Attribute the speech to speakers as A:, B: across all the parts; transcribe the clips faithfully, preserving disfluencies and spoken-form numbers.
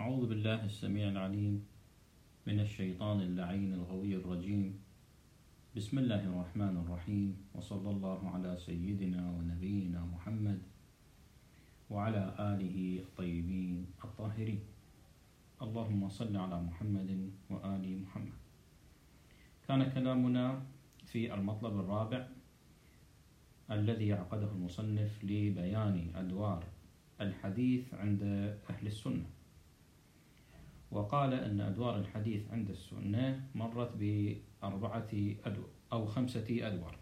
A: أعوذ بالله السميع العليم من الشيطان اللعين الغوي الرجيم. بسم الله الرحمن الرحيم، وصلى الله على سيدنا ونبينا محمد وعلى آله الطيبين الطاهرين. اللهم صل على محمد وآل محمد. كان كلامنا في المطلب الرابع الذي عقده المصنف لبيان أدوار الحديث عند أهل السنة، وقال أن أدوار الحديث عند السنة مرت بأربعة أدوار أو خمسة أدوار.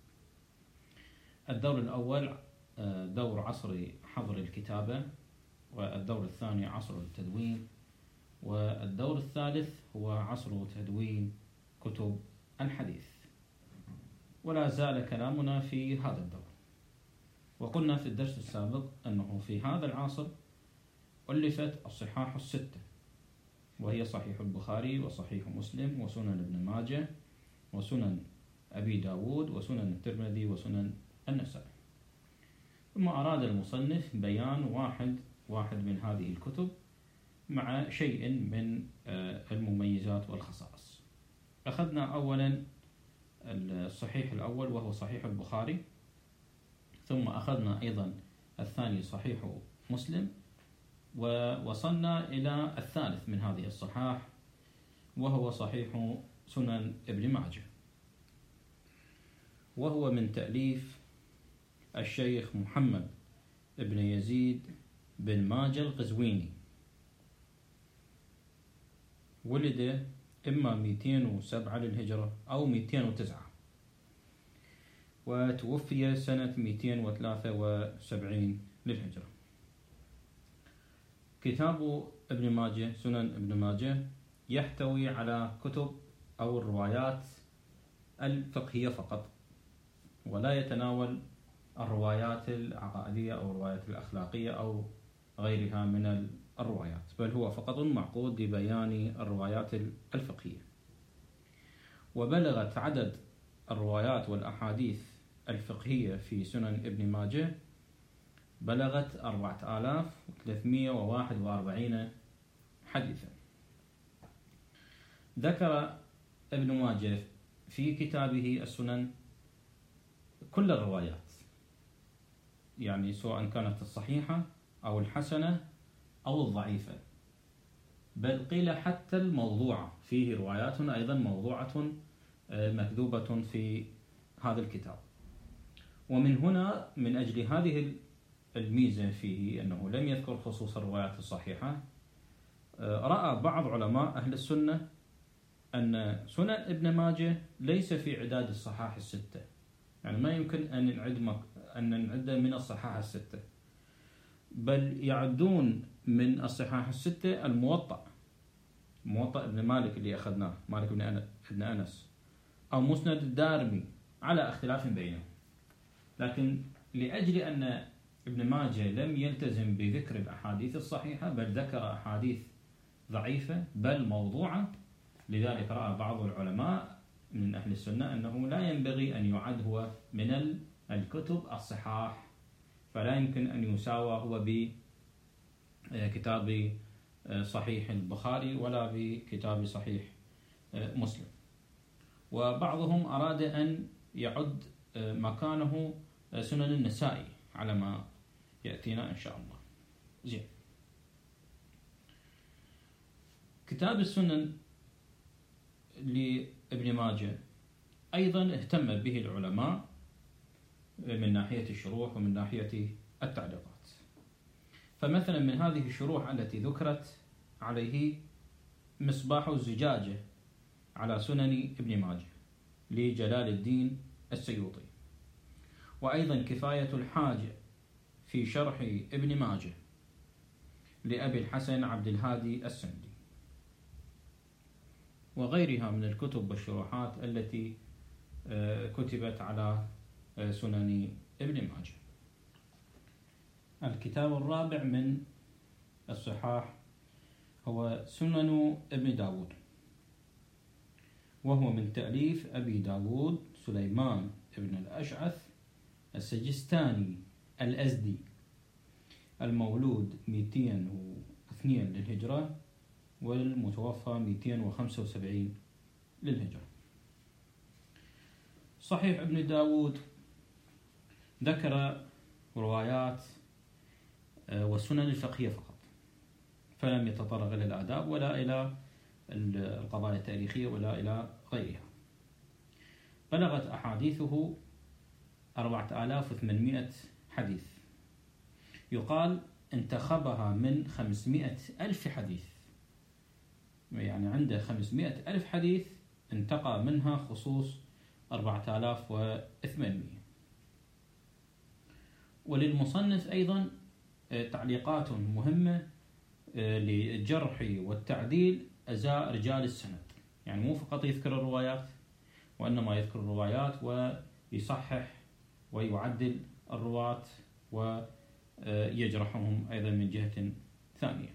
A: الدور الأول دور عصر حظر الكتابة، والدور الثاني عصر التدوين، والدور الثالث هو عصر تدوين كتب الحديث. ولا زال كلامنا في هذا الدور. وقلنا في الدرس السابق أنه في هذا العصر ألفت الصحاح الستة، وهي صحيح البخاري وصحيح مسلم وسنن ابن ماجه وسنن أبي داود وسنن الترمذي وسنن النسائي. ثم أراد المصنف بيان واحد واحد من هذه الكتب مع شيء من المميزات والخصائص. أخذنا أولا الصحيح الأول وهو صحيح البخاري، ثم أخذنا أيضا الثاني صحيح مسلم، ووصلنا إلى الثالث من هذه الصحاح وهو صحيح سنن ابن ماجه، وهو من تأليف الشيخ محمد ابن يزيد بن ماجه القزويني. ولد إما مئتين وسبعة للهجرة أو مئتين وتسعة، وتوفي سنة مئتين وثلاثة وسبعين للهجرة. كتاب ابن ماجه سنن ابن ماجه يحتوي على كتب أو الروايات الفقهية فقط، ولا يتناول الروايات العقائدية أو الروايات الأخلاقية أو غيرها من الروايات، بل هو فقط معقود لبيان الروايات الفقهية. وبلغت عدد الروايات والأحاديث الفقهية في سنن ابن ماجه بلغت أربعة آلاف وثلاثمئة وواحد وأربعين حديثا. ذكر ابن ماجه في كتابه السنن كل الروايات، يعني سواء كانت الصحيحة أو الحسنة أو الضعيفة، بل قيل حتى الموضوعة، فيه روايات أيضا موضوعة مكذوبة في هذا الكتاب. ومن هنا من أجل هذه الميزة فيه أنه لم يذكر خصوص الروايات الصحيحة، رأى بعض علماء أهل السنة أن سنن ابن ماجه ليس في عداد الصحاح الستة، يعني ما يمكن أن نعد أن نعد من الصحاح الستة، بل يعدون من الصحاح الستة الموطأ، موطأ ابن مالك اللي أخذناه، مالك بن أنس، أو مسند الدارمي، على اختلاف بينهم. لكن لأجل أن ابن ماجه لم يلتزم بذكر الأحاديث الصحيحة، بل ذكر أحاديث ضعيفة بل موضوعة، لذلك رأى بعض العلماء من أهل السنة أنه لا ينبغي أن يعد هو من الكتب الصحاح، فلا يمكن أن يساوى هو بكتاب صحيح البخاري ولا بكتاب صحيح مسلم. وبعضهم أراد أن يعد مكانه سنن النسائي على ما يأتينا إن شاء الله. زين. كتاب السنن لابن ماجه أيضا اهتم به العلماء من ناحية الشروح ومن ناحية التعليقات. فمثلا من هذه الشروح التي ذكرت عليه مصباح الزجاجة على سنن ابن ماجه لجلال الدين السيوطي، وأيضا كفاية الحاجة في شرح ابن ماجه لأبي الحسن عبد الهادي السندي، وغيرها من الكتب والشروحات التي كتبت على سنن ابن ماجه. الكتاب الرابع من الصحاح هو سنن ابن داود، وهو من تأليف أبي داود سليمان ابن الأشعث السجستاني الأزدي، المولود مئتين واثنين للهجرة، والمتوفى مئتين وخمسة وسبعين للهجرة. صحيح ابن داود ذكر روايات والسنن الفقهية فقط، فلم يتطرق إلى الآداب ولا إلى القضايا التاريخية ولا إلى غيرها. بلغت أحاديثه أربعة آلاف وثمانمائة حديث، يقال انتخبها من خمسمائة ألف حديث، يعني عنده خمسمائة ألف حديث انتقى منها خصوص أربعة آلاف وثمانمائة. وللمصنف أيضا تعليقات مهمة للجرح والتعديل أزاء رجال السند، يعني مو فقط يذكر الروايات، وإنما يذكر الروايات ويصحح ويعدل الرواة ويجرحهم أيضا من جهة ثانية.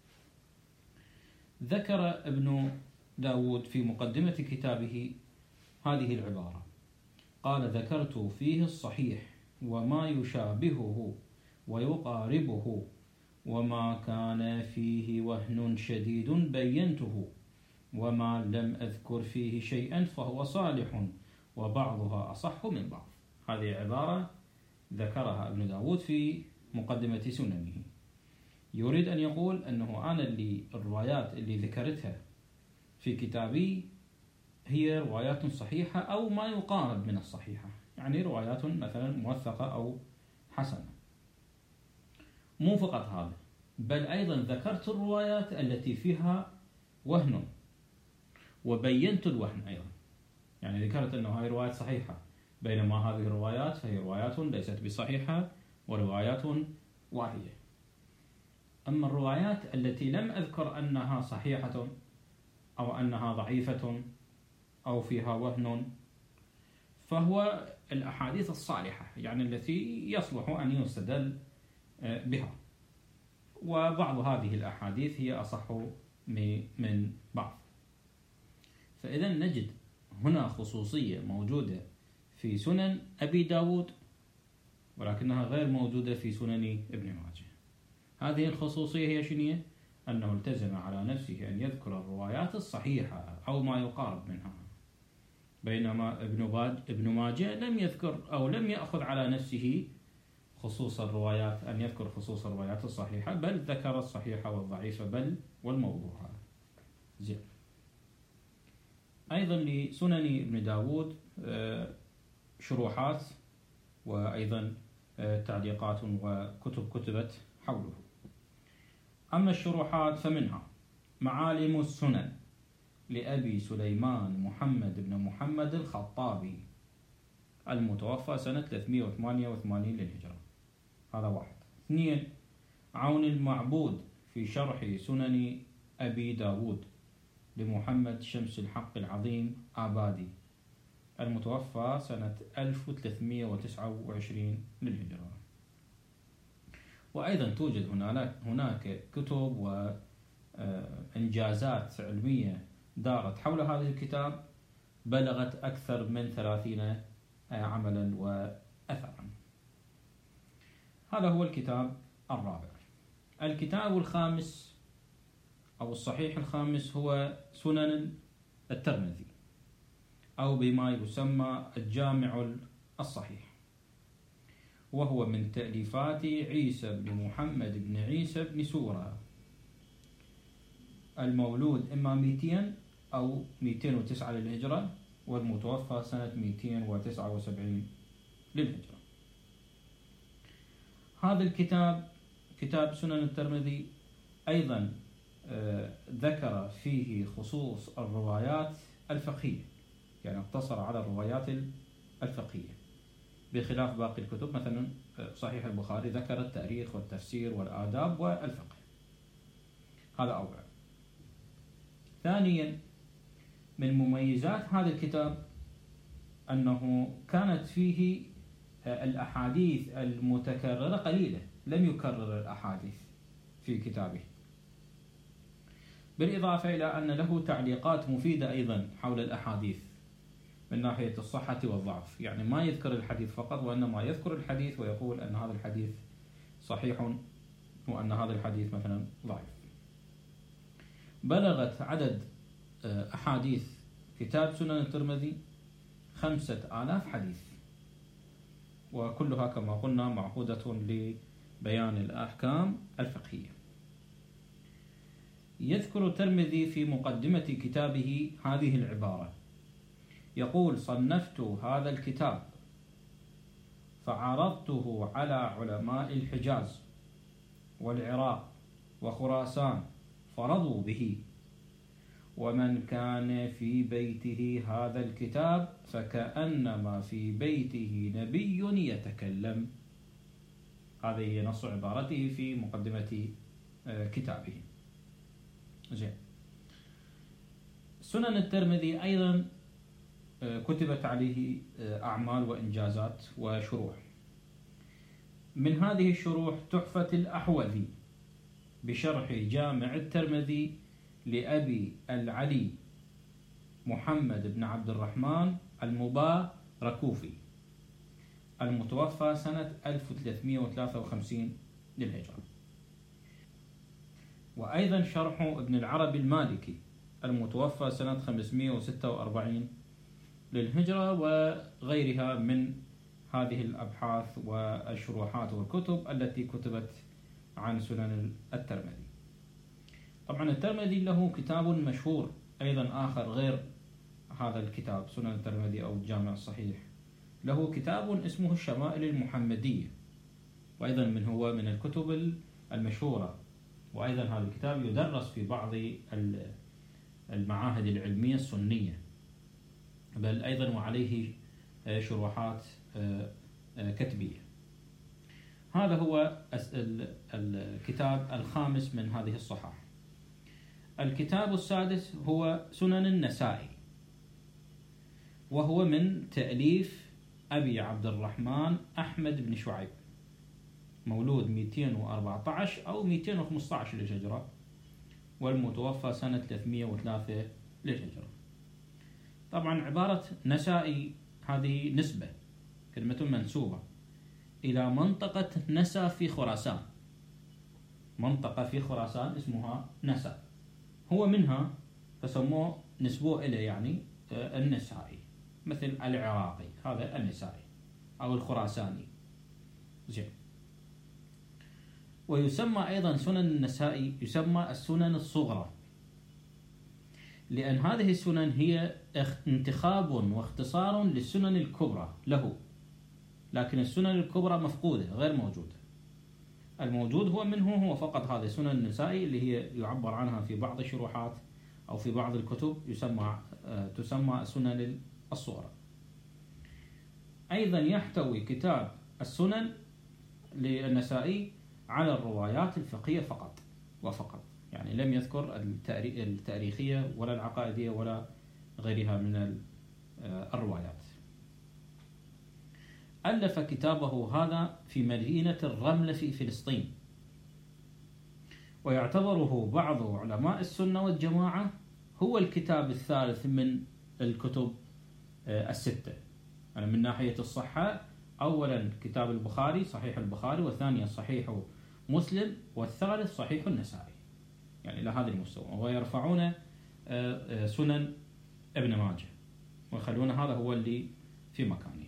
A: ذكر ابن داود في مقدمة كتابه هذه العبارة، قال: ذكرت فيه الصحيح وما يشابهه ويقاربه، وما كان فيه وهن شديد بينته، وما لم أذكر فيه شيئا فهو صالح، وبعضها أصح من بعض. هذه عبارة ذكرها ابن داود في مقدمة سننه، يريد أن يقول أنه أنا اللي الروايات اللي ذكرتها في كتابي هي روايات صحيحة أو ما يقارب من الصحيحة، يعني روايات مثلا موثقة أو حسنة. مو فقط هذا، بل أيضا ذكرت الروايات التي فيها وهن وبينت الوهن أيضا، يعني ذكرت أنه هذه روايات صحيحة، بينما هذه الروايات فهي روايات ليست بصحيحة وروايات واهية. أما الروايات التي لم أذكر أنها صحيحة أو أنها ضعيفة أو فيها وهن فهو الأحاديث الصالحة، يعني التي يصلح أن يستدل بها، وبعض هذه الأحاديث هي أصح من بعض. فإذا نجد هنا خصوصية موجودة في سنن أبي داود ولكنها غير موجودة في سنن ابن ماجه. هذه الخصوصية هي شنية؟ أنه التزم على نفسه أن يذكر الروايات الصحيحة أو ما يقارب منها، بينما ابن ماجه لم يذكر أو لم يأخذ على نفسه خصوص الروايات أن يذكر خصوص الروايات الصحيحة، بل ذكر الصحيحة والضعيفة بل والموضوعة. زين. أيضا لسنن ابن داود شروحات وأيضا تعليقات وكتب كتبت حوله. أما الشروحات فمنها معالم السنن لأبي سليمان محمد بن محمد الخطابي المتوفى سنة ثلاثمائة وثمانية وثمانين للهجرة، هذا واحد. اثنين، عون المعبود في شرح سنن أبي داود لمحمد شمس الحق العظيم آبادي المتوفى سنة ألف وثلاثمائة وتسعة وعشرين للهجرة. وأيضا توجد هناك كتب وإنجازات علمية دارت حول هذا الكتاب بلغت أكثر من ثلاثين عملا وأثرا. هذا هو الكتاب الرابع. الكتاب الخامس أو الصحيح الخامس هو سنن الترمذي، أو بما يسمى الجامع الصحيح، وهو من تأليفات عيسى بن محمد بن عيسى بن سورة المولود إما مئتين أو مئتين وتسعة للهجرة، والمتوفى سنة مئتين وتسعة وسبعين للهجرة. هذا الكتاب كتاب سنن الترمذي أيضا ذكر فيه خصوص الروايات الفقهية، يعني اقتصر على الروايات الفقهية بخلاف باقي الكتب. مثلا صحيح البخاري ذكر التاريخ والتفسير والآداب والفقه، هذا أول. ثانيا، من مميزات هذا الكتاب أنه كانت فيه الأحاديث المتكررة قليلة، لم يكرر الأحاديث في كتابه، بالإضافة إلى أن له تعليقات مفيدة أيضا حول الأحاديث من ناحية الصحة والضعف، يعني ما يذكر الحديث فقط وإنما يذكر الحديث ويقول أن هذا الحديث صحيح وأن هذا الحديث مثلا ضعيف. بلغت عدد أحاديث كتاب سنن الترمذي خمسة آلاف حديث، وكلها كما قلنا معقودة لبيان الأحكام الفقهية. يذكر الترمذي في مقدمة كتابه هذه العبارة، يقول: صنفت هذا الكتاب فعرضته على علماء الحجاز والعراق وخراسان فرضوا به، ومن كان في بيته هذا الكتاب فكأنما في بيته نبي يتكلم. هذه هي نص عبارته في مقدمة كتابه. زين. سنن الترمذي أيضا كتبت عليه أعمال وإنجازات وشروح. من هذه الشروح تحفة الأحوذي بشرح جامع الترمذي لأبي العلي محمد بن عبد الرحمن المباركوفي، المتوفى سنة ألف وثلاثمائة وثلاثة وخمسين للهجرة. وأيضا شرح ابن العربي المالكي المتوفى سنة خمسمائة وستة وأربعين للهجرة، وغيرها من هذه الأبحاث والشروحات والكتب التي كتبت عن سنن الترمذي. طبعا الترمذي له كتاب مشهور أيضا آخر غير هذا الكتاب سنن الترمذي أو الجامع الصحيح، له كتاب اسمه الشمائل المحمدية، وأيضا من هو من الكتب المشهورة، وأيضا هذا الكتاب يدرس في بعض المعاهد العلمية السنية، بل أيضا وعليه شروحات كتبية. هذا هو الكتاب الخامس من هذه الصحاح. الكتاب السادس هو سنن النسائي، وهو من تأليف أبي عبد الرحمن أحمد بن شعيب، مولود مئتين وأربعة عشر أو مئتين وخمسة عشر للهجرة، والمتوفى سنة ثلاثمائة وثلاثة للهجرة. طبعا عبارة نسائي هذه نسبة، كلمة منسوبة إلى منطقة نسا في خراسان، منطقة في خراسان اسمها نسا، هو منها فسموه نسبوه إليه يعني النسائي، مثل العراقي هذا النسائي أو الخراساني. زين. ويسمى أيضا سنن النسائي يسمى السنن الصغرى، لأن هذه السنن هي انتخاب واختصار للسنن الكبرى له، لكن السنن الكبرى مفقودة غير موجودة. الموجود هو منه هو فقط هذه سنن النسائي اللي هي يعبر عنها في بعض الشروحات أو في بعض الكتب يسمى تسمى السنن الصغرى. أيضا يحتوي كتاب السنن للنسائي على الروايات الفقهية فقط وفقط، يعني لم يذكر التاريخية ولا العقائدية ولا غيرها من الروايات. ألف كتابه هذا في مدينة الرملة في فلسطين، ويعتبره بعض علماء السنة والجماعة هو الكتاب الثالث من الكتب الستة، يعني من ناحية الصحة. أولا كتاب البخاري صحيح البخاري، والثانية صحيح مسلم، والثالث صحيح النسائي، يعني إلى هذا المستوى. ويرفعون سنن ابن ماجه ويخلون هذا هو اللي في مكانه.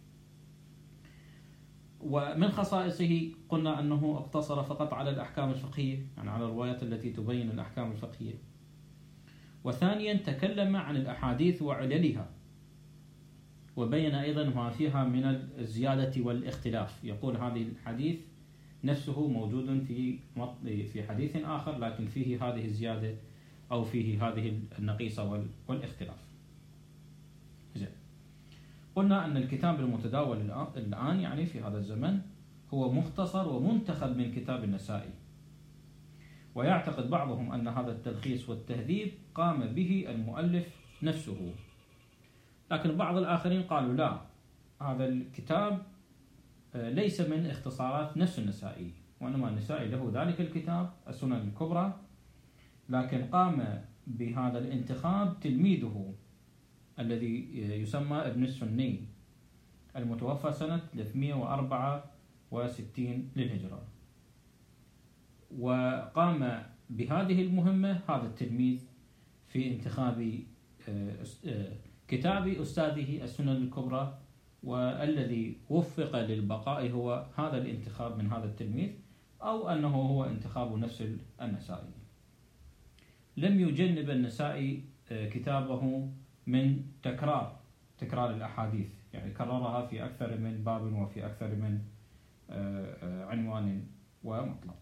A: ومن خصائصه قلنا أنه اقتصر فقط على الأحكام الفقهية، يعني على الروايات التي تبين الأحكام الفقهية. وثانيا تكلم عن الأحاديث وعللها، وبين أيضا ما فيها من الزيادة والاختلاف. يقول هذه الحديث نفسه موجود في في حديث آخر، لكن فيه هذه الزيادة أو فيه هذه النقيصة والاختلاف. زين. قلنا أن الكتاب المتداول الآن يعني في هذا الزمن هو مختصر ومنتخب من كتاب النسائي، ويعتقد بعضهم أن هذا التلخيص والتهذيب قام به المؤلف نفسه، لكن بعض الآخرين قالوا لا، هذا الكتاب ليس من اختصارات نفس النسائي، وإنما النسائي له ذلك الكتاب السنن الكبرى، لكن قام بهذا الانتخاب تلميذه الذي يسمى ابن السني المتوفى سنة ثلاثمائة وأربعة وستين للهجرة. وقام بهذه المهمة هذا التلميذ في انتخاب كتاب أستاذه السنن الكبرى، والذي وفق للبقاء هو هذا الانتخاب من هذا التلميذ، أو أنه هو انتخاب نفس النسائي. لم يجنب النسائي كتابه من تكرار تكرار الأحاديث، يعني كررها في أكثر من باب وفي أكثر من عنوان ومطلب.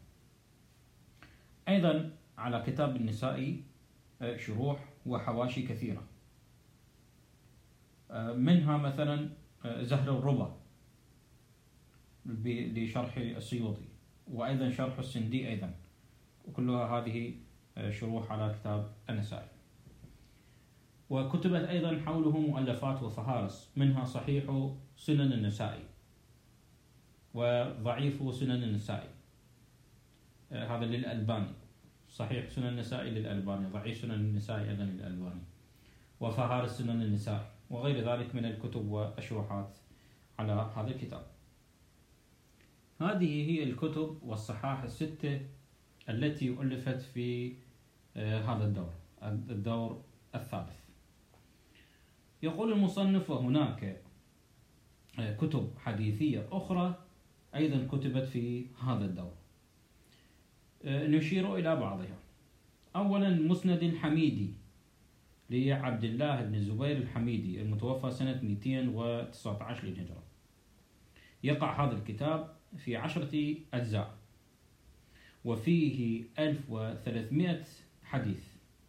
A: أيضا على كتاب النسائي شروح وحواشي كثيرة، منها مثلا زهر الربا لشرح السيوطي، وأيضا شرح السندي أيضا، وكلها هذه شروح على كتاب النسائي. وكتبت أيضا حوله مؤلفات وفهارس، منها صحيح سنن النسائي وضعيف سنن النسائي، هذا للألباني، صحيح سنن النسائي للألباني، ضعيف سنن النسائي أيضا للألباني، وفهارس سنن النسائي، وغير ذلك من الكتب والشروحات على هذا الكتاب. هذه هي الكتب والصحاح الستة التي ألفت في هذا الدور الدور الثالث. يقول المصنف: وهناك كتب حديثية أخرى أيضا كتبت في هذا الدور، نشير إلى بعضها. أولا مسند الحميدي لعبد الله بن الزبير الحميدي المتوفى سنة مئتين وتسعة عشر للهجرة. يقع هذا الكتاب في عشرة أجزاء، وفيه ألف وثلاثمائة حديث.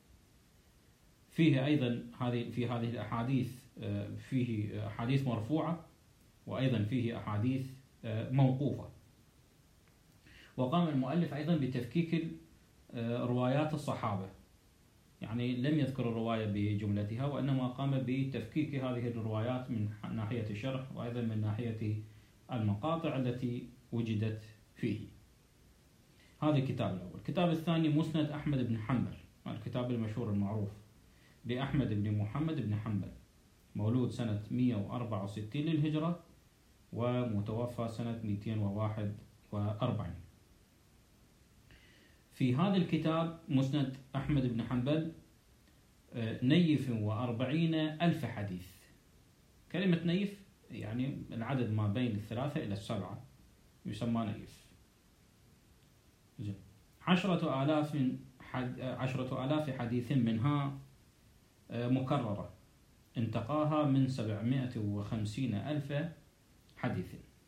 A: فيه أيضا هذه في هذه الأحاديث فيه أحاديث مرفوعة، وأيضا فيه أحاديث موقوفة. وقام المؤلف أيضا بتفكيك روايات الصحابة، يعني لم يذكر الرواية بجملتها، وإنما قام بتفكيك هذه الروايات من ناحية الشرح، وأيضا من ناحية المقاطع التي وجدت فيه. هذا الكتاب الأول. الكتاب الثاني مسند أحمد بن حنبل، الكتاب المشهور المعروف لأحمد بن محمد بن حنبل، مولود سنة مئة وأربعة وستين للهجرة ومتوفى سنة مئتين وواحد وأربعين. في هذا الكتاب مسند أحمد بن حنبل نيف وأربعين ألف حديث. كلمة نيف يعني العدد ما بين الثلاثة إلى السبعة يسمى نيف. عشرة آلاف حد عشرة آلاف حديث منها مكررة انتقاها من سبعمائة وخمسين ألف حديث.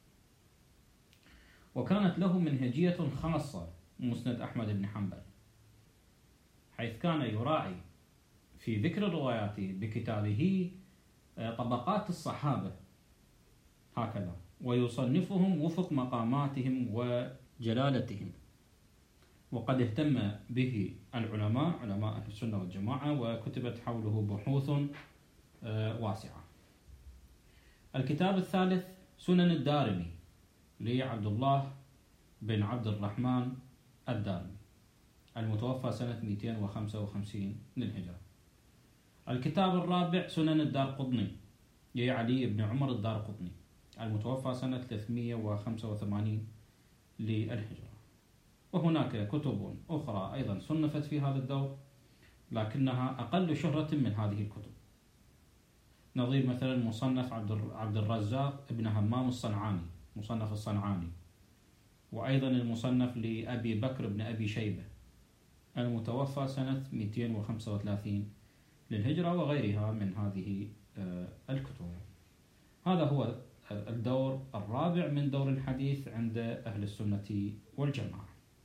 A: وكانت له منهجية خاصة مسند أحمد بن حنبل، حيث كان يراعي في ذكر الروايات بكتابه طبقات الصحابة هكذا، ويصنفهم وفق مقاماتهم وجلالتهم. وقد اهتم به العلماء علماء أهل السنة والجماعة، وكتبت حوله بحوث واسعة. الكتاب الثالث سنن الدارمي لعبد الله بن عبد الرحمن الدارمي، المتوفى سنة مئتين وخمسة وخمسين للهجرة. الكتاب الرابع سنن الدارقطني لعلي بن عمر الدارقطني، المتوفى سنة ثلاثمائة وخمسة وثمانين للهجرة. وهناك كتب أخرى أيضا صنفت في هذا الدور، لكنها أقل شهرة من هذه الكتب، نظير مثلا مصنف عبد الرزاق ابن همام الصنعاني، مصنف الصنعاني، وأيضا المصنف لأبي بكر بن أبي شيبة، المتوفى سنة مئتين وخمسة وثلاثين للهجرة، وغيرها من هذه الكتب. هذا هو الدور الرابع من دور الحديث عند أهل السنة والجماعة.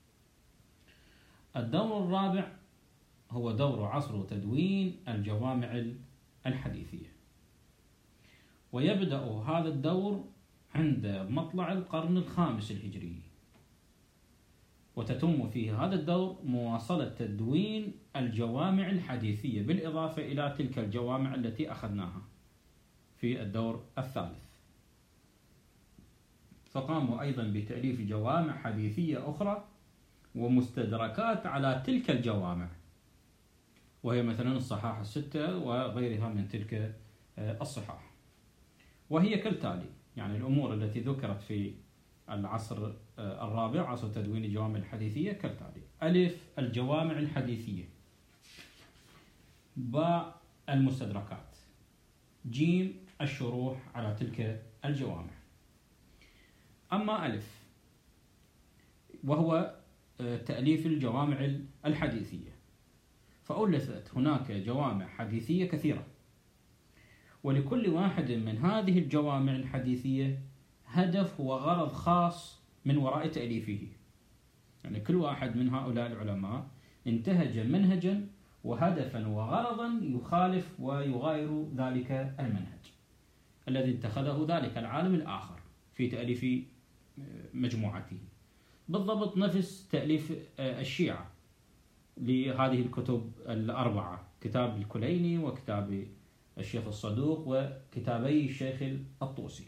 A: الدور الرابع هو دور عصر تدوين الجوامع الحديثية، ويبدأ هذا الدور عند مطلع القرن الخامس الهجري، وتتم في هذا الدور مواصلة تدوين الجوامع الحديثية بالإضافة إلى تلك الجوامع التي أخذناها في الدور الثالث. فقاموا أيضا بتأليف جوامع حديثية أخرى ومستدركات على تلك الجوامع، وهي مثلا الصحاح الستة وغيرها من تلك الصحاح. وهي كالتالي، يعني الأمور التي ذكرت في العصر الرابع عصر تدوين الجوامع الحديثية كالتالي: ألف الجوامع الحديثية، باء المستدركات، جيم الشروح على تلك الجوامع. أما ألف وهو تأليف الجوامع الحديثية، فألفت هناك جوامع حديثية كثيرة، ولكل واحد من هذه الجوامع الحديثية هدف وغرض خاص من وراء تأليفه. يعني كل واحد من هؤلاء العلماء انتهج منهجا وهدفا وغرضا يخالف ويغاير ذلك المنهج الذي اتخذه ذلك العالم الآخر في تأليف مجموعته. بالضبط نفس تأليف الشيعة لهذه الكتب الأربعة: كتاب الكليني، وكتاب الشيخ الصدوق، وكتابي الشيخ الطوسي.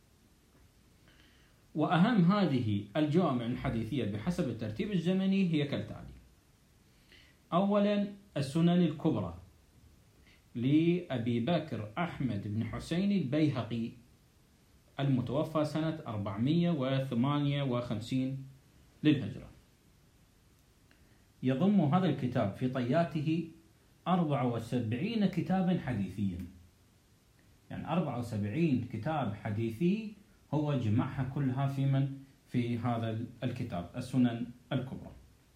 A: وأهم هذه الجوامع الحديثية بحسب الترتيب الزمني هي كالتالي: أولا السنن الكبرى لأبي بكر أحمد بن حسين البيهقي المتوفى سنة أربعمائة وثمانية وخمسين للهجرة. يضم هذا الكتاب في طياته أربعة وسبعين كتابا حديثيا، يعني أربعة وسبعين كتاب حديثي هو جمعها كلها في من في هذا الكتاب السنن الكبرى.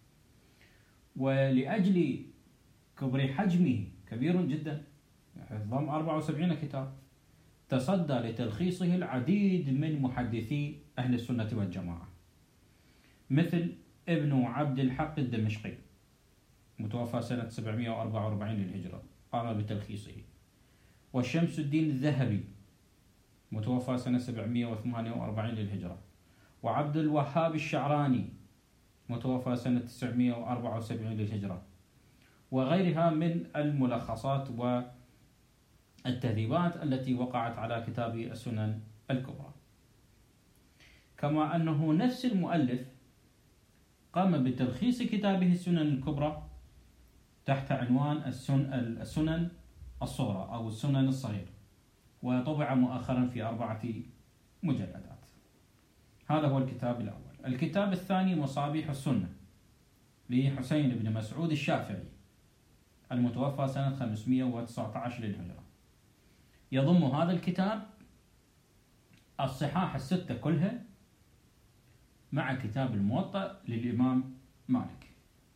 A: ولأجل كبر حجمه كبير جدا، ضم أربعة وسبعين كتاب، تصدى لتلخيصه العديد من محدثي أهل السنة والجماعة، مثل ابن عبد الحق الدمشقي متوفى سنة سبعمائة وأربعة وأربعين للهجرة، قام بتلخيصه. والشمس الدين الذهبي متوفى سنة سبعمائة وثمانية وأربعين للهجرة. وعبد الوهاب الشعراني متوفى سنة تسعمائة وأربعة وسبعين للهجرة، وغيرها من الملخصات والتهذيبات التي وقعت على كتاب السنن الكبرى. كما أنه نفس المؤلف قام بتلخيص كتابه السنن الكبرى تحت عنوان السنن الصغرى أو السنن الصغيرة، وطبع مؤخرا في أربعة مجلدات. هذا هو الكتاب الأول. الكتاب الثاني مصابيح السنة لحسين بن مسعود الشافعي المتوفى سنة خمسمائة وتسعة عشر للهجرة. يضم هذا الكتاب الصحاح الستة كلها مع كتاب الموطأ للإمام مالك،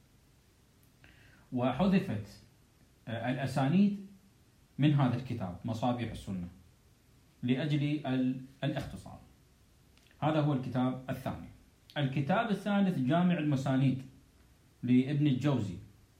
A: وحذفت الأسانيد من هذا الكتاب مصابيح السنة لأجل الاختصار. هذا هو الكتاب الثاني. الكتاب الثالث جامع المسانيد لابن الجوزي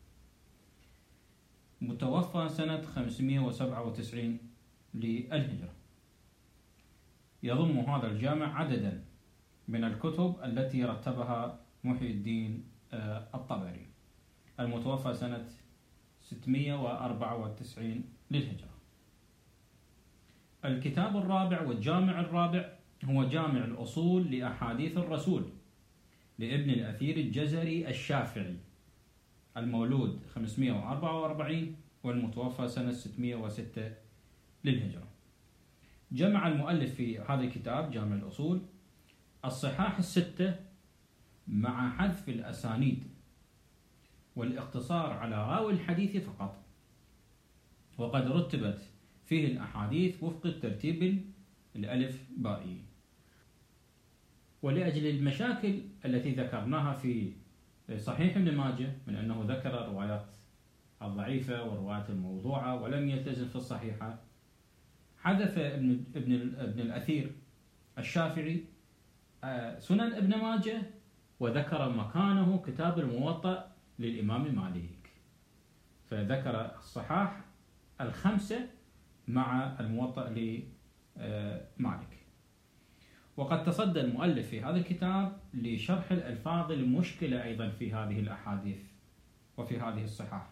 A: متوفى سنة خمسمائة وسبعة وتسعين للهجرة. يضم هذا الجامع عددا من الكتب التي رتبها محي الدين الطبري المتوفى سنة ستمائة وأربعة وتسعين للهجرة. الكتاب الرابع والجامع الرابع هو جامع الأصول لأحاديث الرسول لابن الأثير الجزري الشافعي المولود خمسمائة وأربعة وأربعين والمتوفى سنة ستمائة وستة للهجرة. جمع المؤلف في هذا الكتاب جامع الأصول الصحاح الستة مع حذف الأسانيد والاقتصار على راوي الحديث فقط، وقد رتبت فيه الأحاديث وفق الترتيب الألف بائي. ولأجل المشاكل التي ذكرناها في صحيح ابن ماجه من أنه ذكر الروايات الضعيفة والروايات الموضوعة ولم يلتزم في الصحيحة، حذف ابن ابن ابن الأثير الشافعي سنن ابن ماجه وذكر مكانه كتاب الموطأ للإمام مالك، فذكر الصحاح الخمسة مع الموطأ لمالك. وقد تصدى المؤلف في هذا الكتاب لشرح الألفاظ المشكلة أيضا في هذه الأحاديث وفي هذه الصحاح،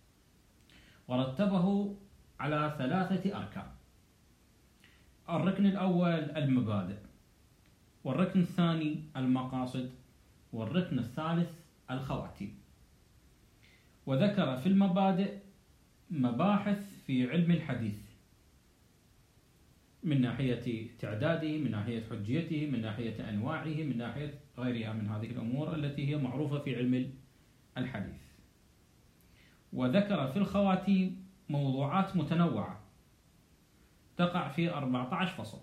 A: ورتبه على ثلاثة أركان: الركن الأول المبادئ، والركن الثاني المقاصد، والركن الثالث الخواتيم. وذكر في المبادئ مباحث في علم الحديث من ناحية تعداده، من ناحية حجيته، من ناحية أنواعه، من ناحية غيرها من هذه الأمور التي هي معروفة في علم الحديث. وذكر في الخواتيم موضوعات متنوعة تقع في أربعة عشر فصل.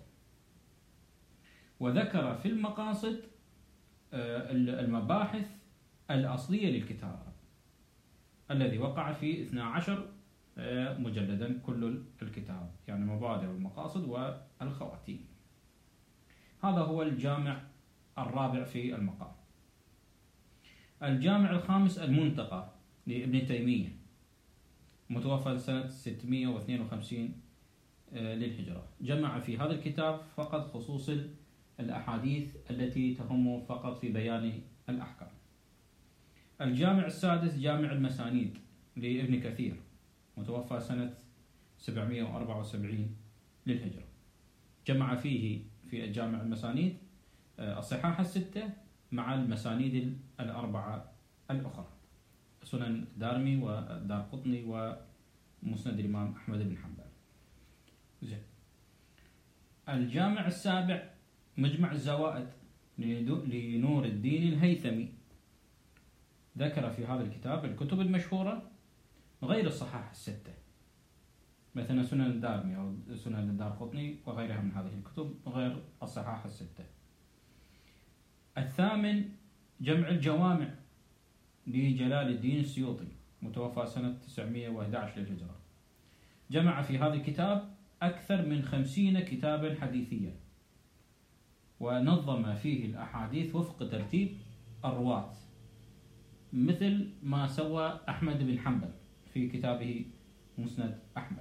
A: وذكر في المقاصد المباحث الأصلية للكتاب الذي وقع في اثنا عشر مجلدا كل الكتاب، يعني مبادئ والمقاصد والخواتيم. هذا هو الجامع الرابع في المقام. الجامع الخامس المنتقى لابن تيمية، متوفى سنة ستمائة واثنين وخمسين للهجرة. جمع في هذا الكتاب فقط خصوص الأحاديث التي تهم فقط في بيان الأحكام. الجامع السادس جامع المسانيد لابن كثير، متوفى سنة سبعمائة وأربعة وسبعين للهجرة. جمع فيه في الجامع المسانيد الصحاح الستة مع المسانيد الأربعة الأخرى، سنن الدارمي والدارقطني ومسند الإمام أحمد بن حنبل. زين. الجامع السابع مجمع الزوائد لنور الدين الهيثمي. ذكر في هذا الكتاب الكتب المشهورة غير الصحاح الستة، مثلا سنن الدارمي أو سنن الدارقطني وغيرها من هذه الكتب غير الصحاح الستة. الثامن جمع الجوامع لجلال الدين السيوطي، متوفى سنة تسعمائة وأحد عشر للهجرة. جمع في هذا الكتاب أكثر من خمسين كتابا حديثيا، ونظم فيه الأحاديث وفق ترتيب الرواة، مثل ما سوى أحمد بن حنبل في كتابه مسند أحمد.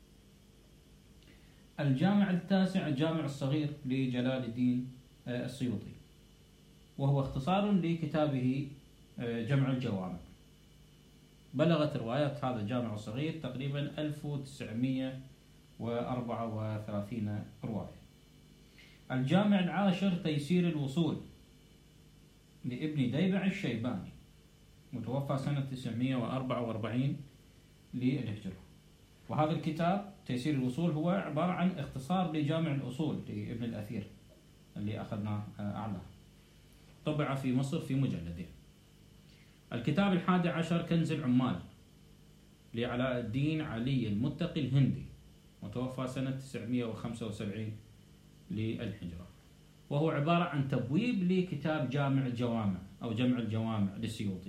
A: الجامع التاسع الجامع الصغير لجلال الدين السيوطي، وهو اختصار لكتابه جمع الجوامع. بلغت روايات هذا الجامع الصغير تقريبا ألف وتسعمائة وأربعة وثلاثين رواية. الجامع العاشر تيسير الوصول لابن ديبع الشيباني، متوفى سنة تسعمائة وأربعة وأربعين للهجرة. وهذا الكتاب تيسير الوصول هو عبارة عن اختصار لجامع الأصول لابن الأثير اللي أخذناه أعلاه، طبع في مصر في مجلدين. الكتاب الحادي عشر كنز العمال لعلاء الدين علي المتقي الهندي، متوفى سنة تسعمائة وخمسة وسبعين للهجرة، وهو عبارة عن تبويب لكتاب جامع الجوامع أو جمع الجوامع للسيوطي،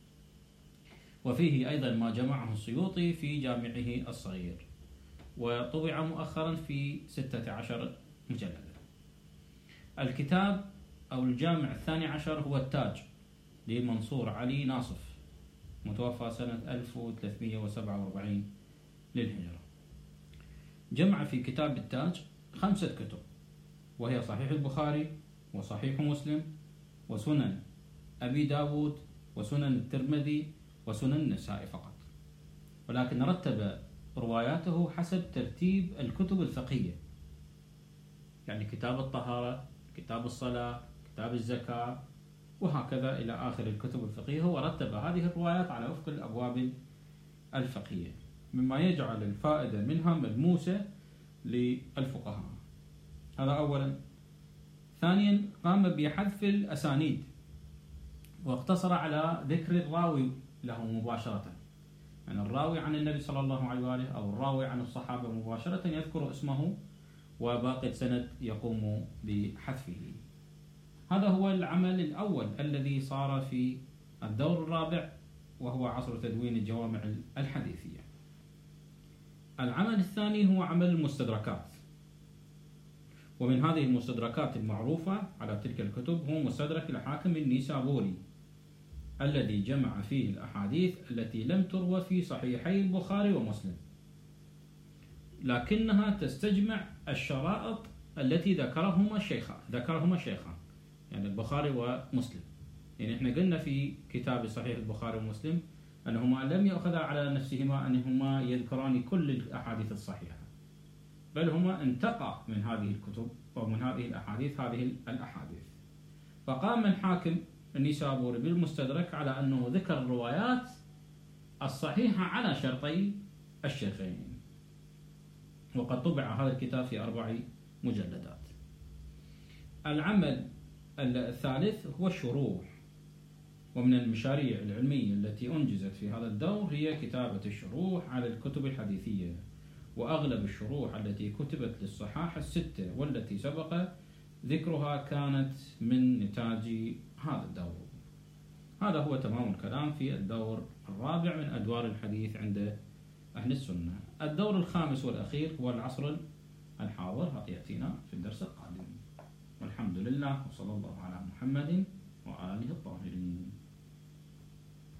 A: وفيه أيضا ما جمعه السيوطي في جامعه الصغير، وطبع مؤخرا في ستة عشر مجلدا. الكتاب أو الجامع الثاني عشر هو التاج لمنصور علي ناصف، متوفى سنة ألف وثلاثمائة وسبعة وأربعين للهجرة. جمع في كتاب التاج خمسة كتب، وهي صحيح البخاري وصحيح مسلم وسنن أبي داود وسنن الترمذي وسنن النسائي فقط، ولكن رتب رواياته حسب ترتيب الكتب الفقهية، يعني كتاب الطهارة، كتاب الصلاة، كتاب الزكاة، وهكذا إلى آخر الكتب الفقهية. هو رتب هذه الروايات على وفق الأبواب الفقهية، مما يجعل الفائدة منها ملموسة للفقهاء. هذا أولا. ثانيا قام بحذف الأسانيد واقتصر على ذكر الراوي له مباشرة، يعني الراوي عن النبي صلى الله عليه وآله أو الراوي عن الصحابة مباشرة يذكر اسمه، وباقي السند يقوم بحذفه. هذا هو العمل الأول الذي صار في الدور الرابع، وهو عصر تدوين الجوامع الحديثية. العمل الثاني هو عمل المستدركات، ومن هذه المستدركات المعروفة على تلك الكتب هو مستدرك الحاكم النيسابوري، الذي جمع فيه الأحاديث التي لم تروى في صحيحي البخاري ومسلم، لكنها تستجمع الشرائط التي ذكرهما الشيخان ذكرهما الشيخان يعني البخاري ومسلم. يعني احنا قلنا في كتاب صحيح البخاري ومسلم أنهما لم يأخذا على نفسهما أنهما يذكران كل الأحاديث الصحيحة، بل هما انتقى من هذه الكتب ومن هذه الأحاديث هذه الأحاديث. فقام الحاكم النيسابوري بالمستدرك على أنه ذكر الروايات الصحيحة على شرطي الشيخين، وقد طبع هذا الكتاب في أربع مجلدات. العمل الثالث هو الشروح، ومن المشاريع العلمية التي أنجزت في هذا الدور هي كتابة الشروح على الكتب الحديثية، وأغلب الشروح التي كتبت للصحاح الستة والتي سبق ذكرها كانت من نتاج هذا الدور. هذا هو تمام الكلام في الدور الرابع من أدوار الحديث عند أهل السنة. الدور الخامس والأخير هو العصر الحاضر، هذا يأتينا في الدرس القادم. والحمد لله، وصلى الله على محمد